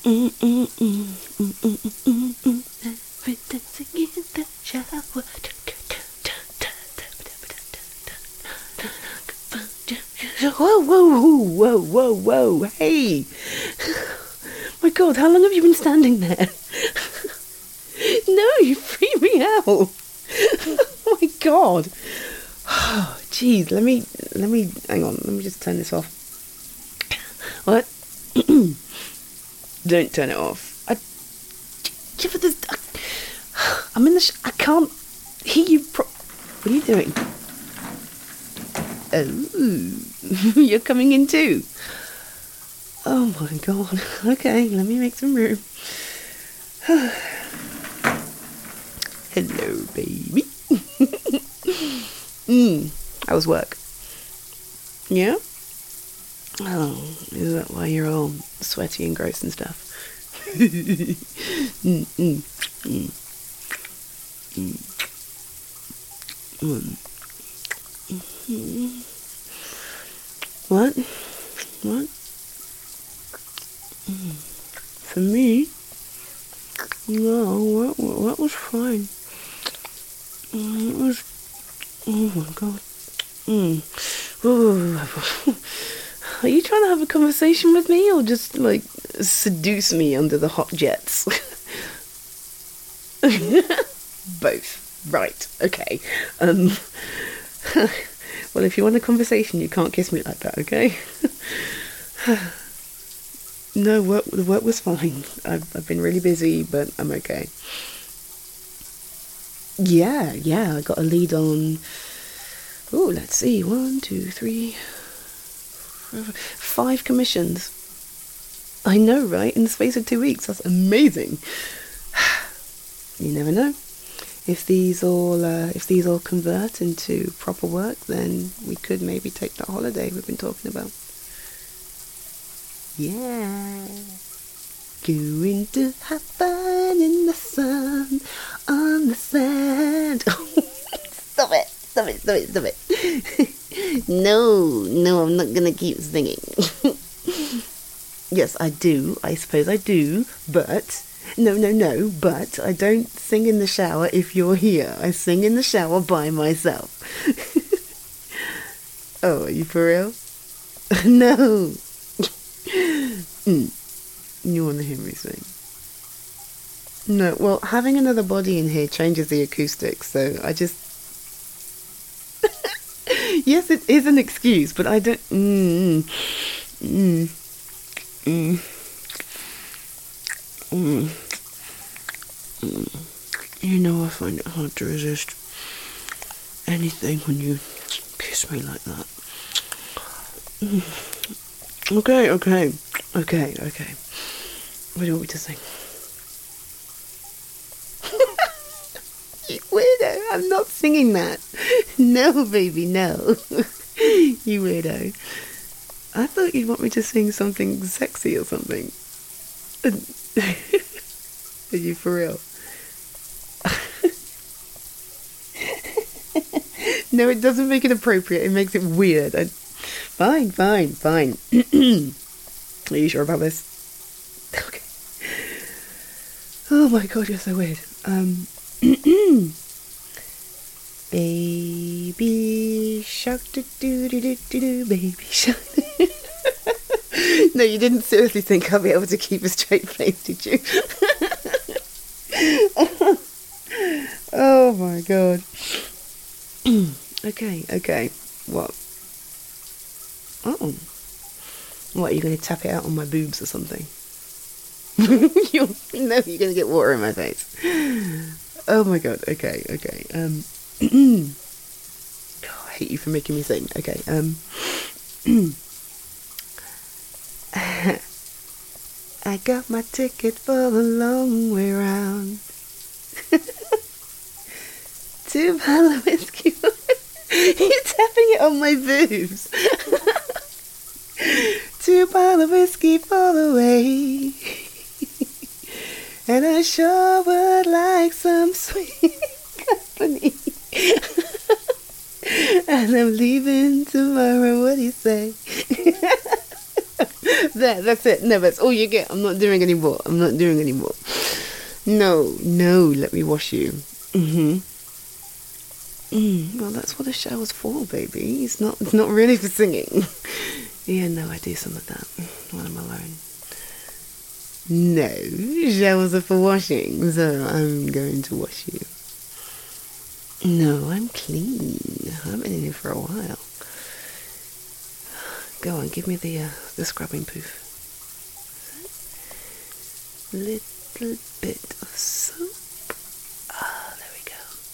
Whoa, whoa, whoa, whoa, whoa, hey! My God, how long have you been standing there? No, you freaked me out. Oh my God. Oh, jeez, let me, hang on, let me just turn this off. What? Don't turn it off. I'm in the I can't hear you what are you doing? Oh, you're coming in too. Oh my God. Okay, let me make some room. Hello, baby. How was work? Yeah? Oh, is that why you're all sweaty and gross and stuff? What? What? For me? No, what was fine. It was... Oh my God. Are you trying to have a conversation with me or just, like, seduce me under the hot jets? Both. Right. Okay. Well, if you want a conversation, you can't kiss me like that, okay? No, the work was fine. I've been really busy, but I'm okay. Yeah, I got a lead on... Oh, let's see. 1, 2, 3... 5 commissions. I know, right? In the space of 2 weeks. That's amazing. You never know. If these all convert into proper work, then we could maybe take that holiday we've been talking about. Yeah. Going to have fun in the sun, on the sand. Stop it. No, I'm not gonna keep singing. Yes, I do. I suppose I do, but... No, but I don't sing in the shower if you're here. I sing in the shower by myself. Oh, are you for real? No. You want to hear me sing? No, well, having another body in here changes the acoustics, so I just... Yes, it is an excuse, but I don't... You know, I find it hard to resist anything when you kiss me like that. Okay. What do you want me to sing? You weirdo, I'm not singing that. No, baby, no. You weirdo. I thought you'd want me to sing something sexy or something. Are you for real? No, it doesn't make it appropriate. It makes it weird. Fine. Are you sure about this? Okay. Oh my God, you're so weird. Baby shark, do, baby shark. No, you didn't seriously think I'll be able to keep a straight face, did you? Oh my God. Okay. What? Oh. What, are you going to tap it out on my boobs or something? No, you're going to get water in my face. Oh my God. Okay. God, I hate you for making me sing. Okay. I got my ticket for the long way round. 2 bottles of whiskey. You're tapping it on my boobs. 2 bottles of whiskey for the way. And I sure would like some sweet company. And I'm leaving tomorrow, what do you say? There, that's it. No, that's all you get. I'm not doing anymore. No, let me wash you. Well, that's what a shower's for, baby. It's not really for singing. Yeah, no, I do some of that when I'm alone. No, showers are for washing, so I'm going to wash you. No, I'm clean. I've been in here for a while. Go on, give me the scrubbing poof. Little bit of soap. Ah, there we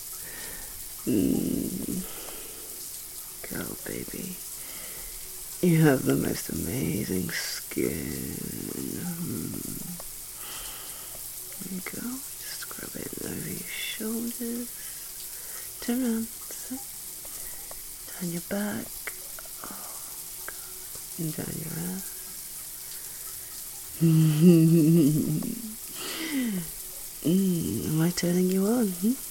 go. Girl, baby. You have the most amazing skin. There you go. Just scrub it over your shoulders. Turn around. Down your back. Oh, God. And down your ass. Am I turning you on?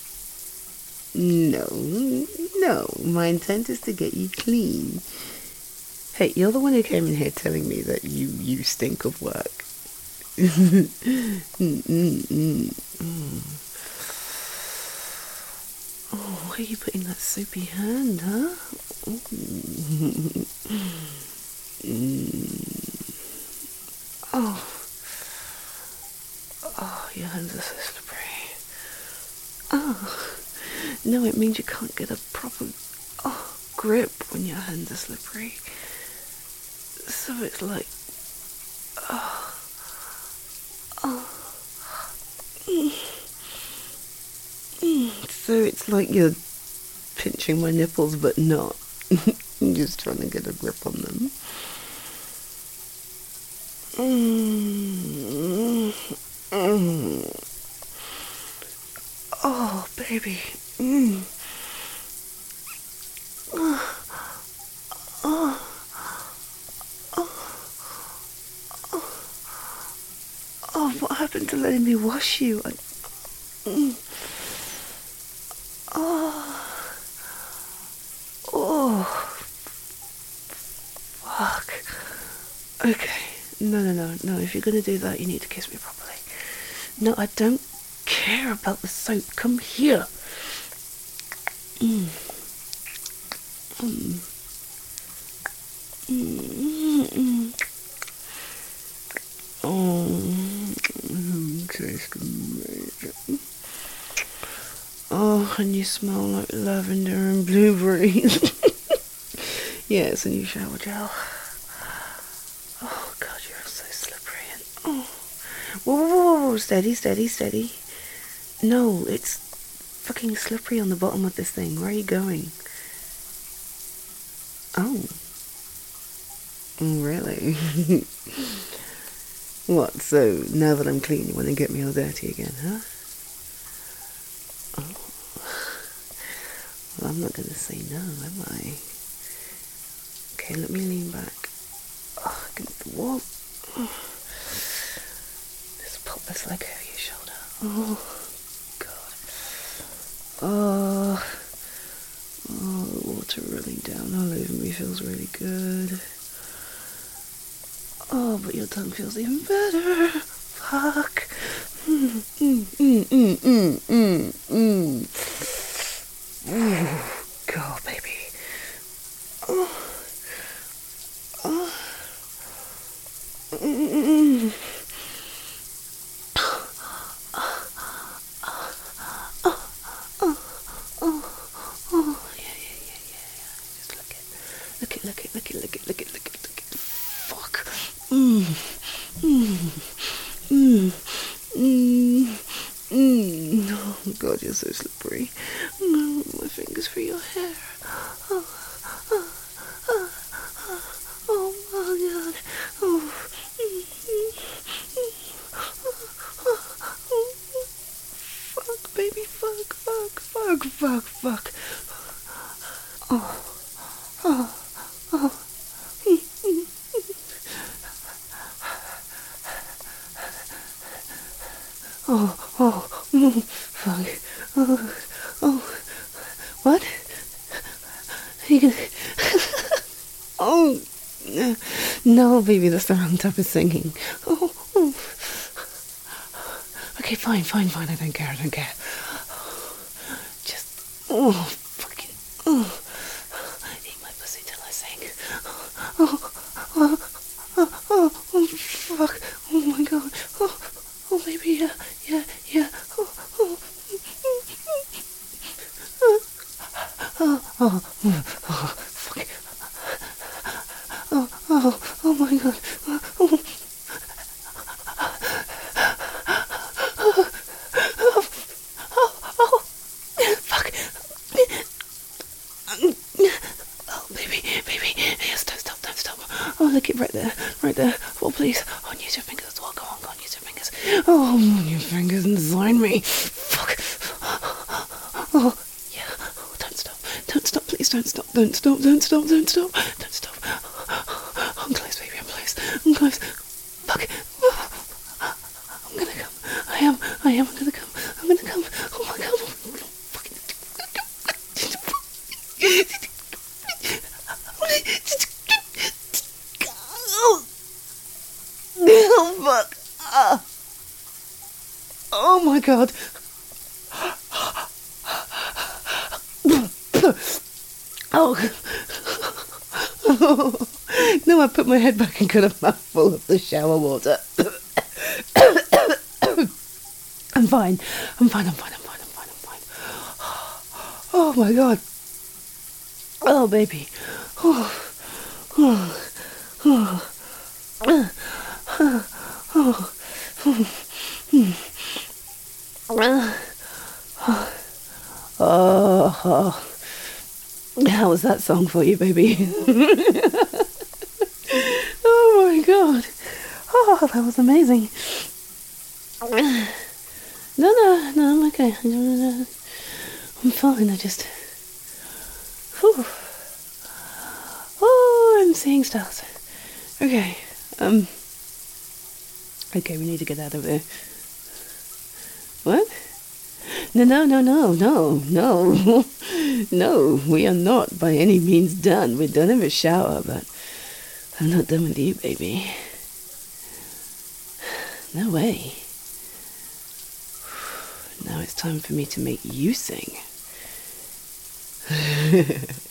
No. My intent is to get you clean. Hey, you're the one who came in here telling me that you stink of work. Oh, why are you putting that soapy hand, huh? Oh, your hands are so slippery. Oh, no, it means you can't get a proper grip when your hands are slippery. So it's like, so it's like you're pinching my nipples, but not. I'm just trying to get a grip on them. Oh, baby. Oh, what happened to letting me wash you? Fuck. Okay. No. If you're gonna do that, you need to kiss me properly. No, I don't care about the soap. Come here. Tastes amazing. Oh, and you smell like lavender and blueberries. Yeah, it's a new shower gel. Oh, God, you're so slippery. And whoa, steady. No, it's fucking slippery on the bottom of this thing. Where are you going? Oh, really? What, so now that I'm clean, you want to get me all dirty again, huh? Oh. Well, I'm not going to say no, am I? Okay, let me lean back. Oh, against the wall. Just pop this leg over your shoulder. Oh, God. Oh, the water running down all over me feels really good. Oh, but your tongue feels even better. Fuck. God, baby. Yeah. Just look it. Fuck. Oh, God, you're so slippery. My fingers for your hair. Oh, my God. Fuck, baby, fuck. Fuck. What? Are you gonna... Oh, No, baby, that's the wrong type of singing. Oh, oh. Okay, fine. I don't care. Just, oh, fucking, oh. Eat my pussy till I sing. Oh, fuck. Oh my god. Oh, baby, yeah. Fuck. Oh my god. Fuck. Oh, baby. Yes, don't stop. Oh, look it right there. Oh, please. Oh, use your fingers as well. Go on, use your fingers. Oh, your fingers inside me. Fuck. Oh, yeah. Oh, don't stop. Please don't stop. Don't stop. I'm close, baby. I'm close. Fuck. I'm gonna come. I am. I'm gonna come. Oh my god. Fucking. Oh fuck. Oh my god. Oh. No, I put my head back and got a mouthful of the shower water. I'm fine. Oh my god. Oh baby. Oh. How was that song for you, baby? Oh my god. Oh, that was amazing. No, I'm okay. I'm fine, I just... Whew. Oh, I'm seeing stars. Okay, okay, we need to get out of there. What? No. No, we are not by any means done. We're done in the shower, but I'm not done with you, baby. No way. Now it's time for me to make you sing.